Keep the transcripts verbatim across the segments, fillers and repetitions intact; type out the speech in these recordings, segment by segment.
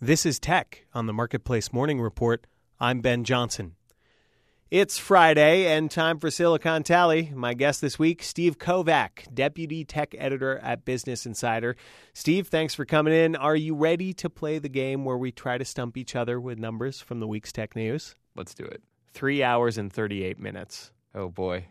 This is Tech on the Marketplace Morning Report. I'm Ben Johnson. It's Friday and time for Silicon Tally. My guest this week, Steve Kovach, Deputy Tech Editor at Business Insider. Steve, thanks for coming in. Are you ready to play the game where we try to stump each other with numbers from the week's tech news? Let's do it. Three hours and thirty-eight minutes. Oh, boy.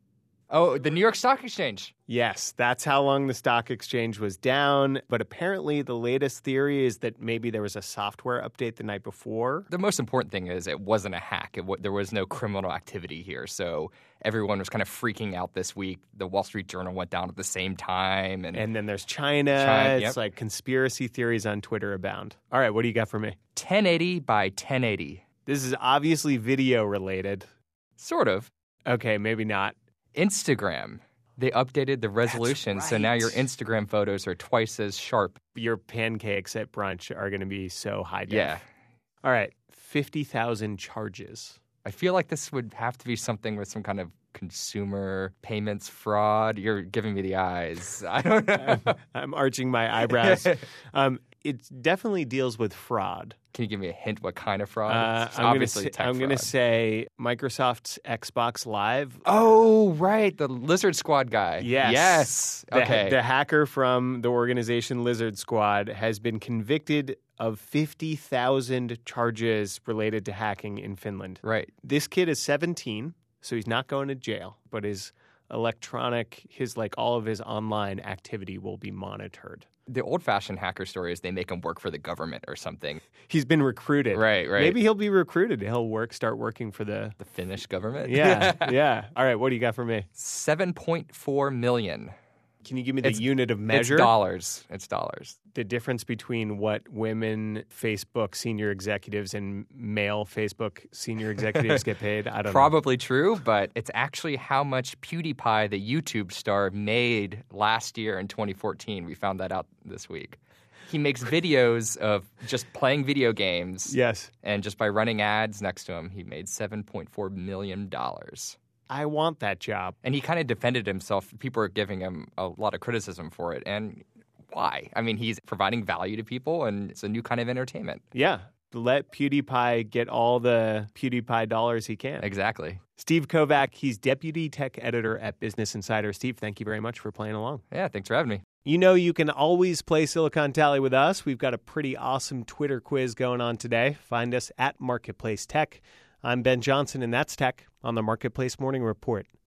Oh, the New York Stock Exchange. Yes, that's how long the stock exchange was down. But apparently the latest theory is that maybe there was a software update the night before. The most important thing is it wasn't a hack. It w- there was no criminal activity here. So everyone was kind of freaking out this week. The Wall Street Journal went down at the same time. And, and then there's China. China it's yep. like conspiracy theories on Twitter abound. All right, what do you got for me? ten eighty by ten eighty. This is obviously video related. Sort of. Okay, maybe not. Instagram. They updated the resolution, right. so now your Instagram photos are twice as sharp. Your pancakes at brunch are going to be so high def. Yeah. All right, fifty thousand charges. I feel like this would have to be something with some kind of consumer payments fraud. You're giving me the eyes. I don't know. I'm, I'm arching my eyebrows. um, it definitely deals with fraud. Can you give me a hint what kind of fraud? Uh, It's I'm obviously gonna say, tech I'm going to fraud. say Microsoft's Xbox Live. Oh, right. The Lizard Squad guy. Yes. Yes. The, Okay. the hacker from the organization Lizard Squad has been convicted of fifty thousand charges related to hacking in Finland. Right. This kid is seventeen, so he's not going to jail, but his electronic, his like all of his online activity will be monitored. The old-fashioned hacker story is they make him work for the government or something. He's been recruited. Right, right. Maybe he'll be recruited. He'll work, start working for the... The Finnish government? Yeah, yeah. All right, what do you got for me? seven point four million. Can you give me the It's- unit of measure? It's dollars. It's dollars. The difference between what women Facebook senior executives and male Facebook senior executives get paid? I don't Probably true, but it's actually how much PewDiePie, the YouTube star, made last year in twenty fourteen. We found that out this week. He makes videos of just playing video games. Yes. And just by running ads next to him, he made seven point four million dollars. I want that job. And he kind of defended himself. People are giving him a lot of criticism for it. And why? I mean, he's providing value to people, and it's a new kind of entertainment. Yeah. Let PewDiePie get all the PewDiePie dollars he can. Exactly. Steve Kovach, he's Deputy Tech Editor at Business Insider. Steve, thank you very much for playing along. Yeah, thanks for having me. You know you can always play Silicon Tally with us. We've got a pretty awesome Twitter quiz going on today. Find us at Marketplace Tech. I'm Ben Johnson, and that's Tech on the Marketplace Morning Report.